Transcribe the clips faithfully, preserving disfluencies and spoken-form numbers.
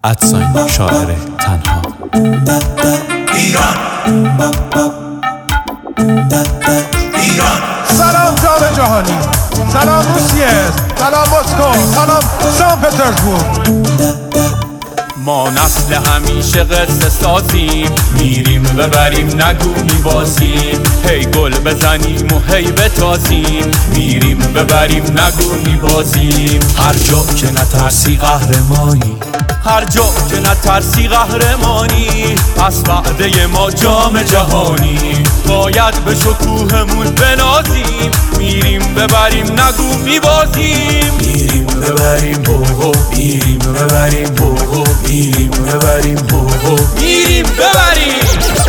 ادساین شاعر تنها ایران ایران. سلام جام جهانی، سلام روسیه، سلام مسکو، سلام سن پترزبورگ. ما نسل همیشه قصه سازیم، میریم ببریم نگو میبازیم. هی گل بزنیم و هی بتازیم، میریم ببریم نگو میبازیم. هر جا که نترسی قهرمانی، هر جا که نترسی قهرمانی. پس وعده ما جام جهانی، باید به شکوهمون بنازیم. میریم ببریم نگو میبازیم. میریم ببریم بوهو، میریم ببریم بوهو، میریم ببریم بوهو، میریم ببریم.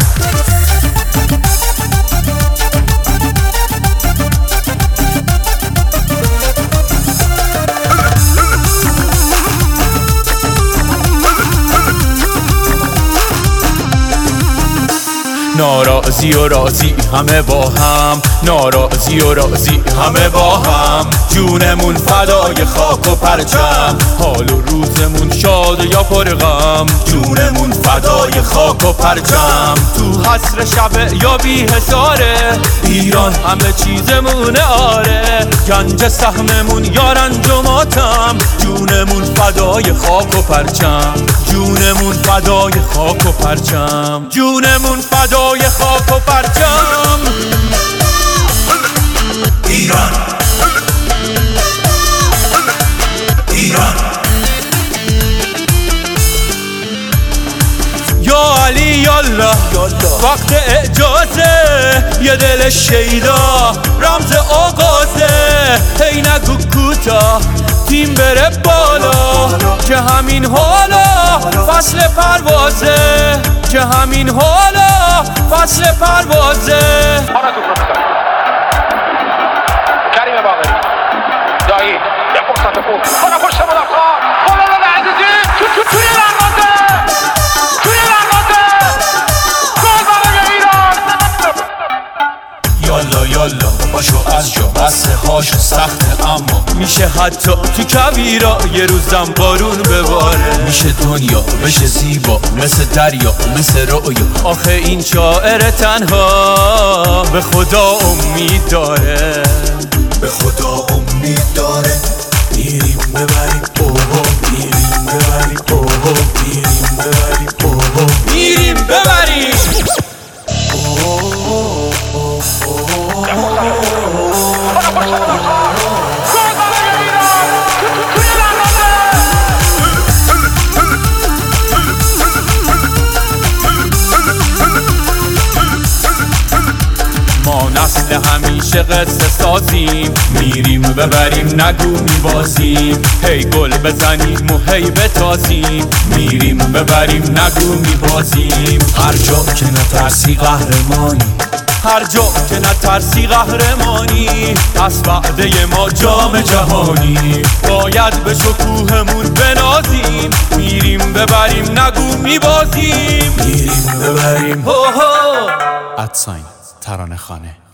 ناراضی و راضی همه با هم، ناراضی و راضی همه با هم. جونمون فدای خاک و پرچم، حال و روزمون شاد یا پر غم. جونمون فدای خاک و پرچم، تو حسر شب یا بی حساره. ایران همه چیزمونه آره، گنج سهممون یا رنج و ماتم. جونمون فدای خاک و پرچم، جونمون فدای خاک و پرچم، جونمون فدای خاک و پرچم. ایران ایران. یا علی یالا وقت اعجازه، یه دل شیدا رمز آغازه. هی نگو کوتا تیم بره بالا، که همین حالا فصل پروازه، که همین حالا فصل پروازه. کریم باقری دایی یه فرصت خوب خدا پشت مدافع خلال عزیزی تو تو توی دروازه، توی دروازه گل برای ایران. یالا یالا باشو از جا، بسته هاشو سخته اما میشه حتی تو کویرا یه روزم بارون بباره. میشه دنیا بشه زیبا مثل دریا مثل رویا. آخه این شاعر تنها به خدا امید داره، به خدا امید داره. میریم ببریم بوهو، میریم ببریم بوهو، میریم ببریم بوهو، میریم ببریم. ما نسل همیشه قصه سازیم، میریم ببریم نگو میبازیم. هی گل بزنیم و هی بتازیم، میریم ببریم نگو میبازیم. هر جا که نترسی قهرمانی، هر جا که نترسی قهرمانی. پس وعده ما جام جهانی، باید به شکوهمون بنازیم. میریم ببریم نگو میبازیم. میریم ببریم. هو هو. ادساین ترانه خانه.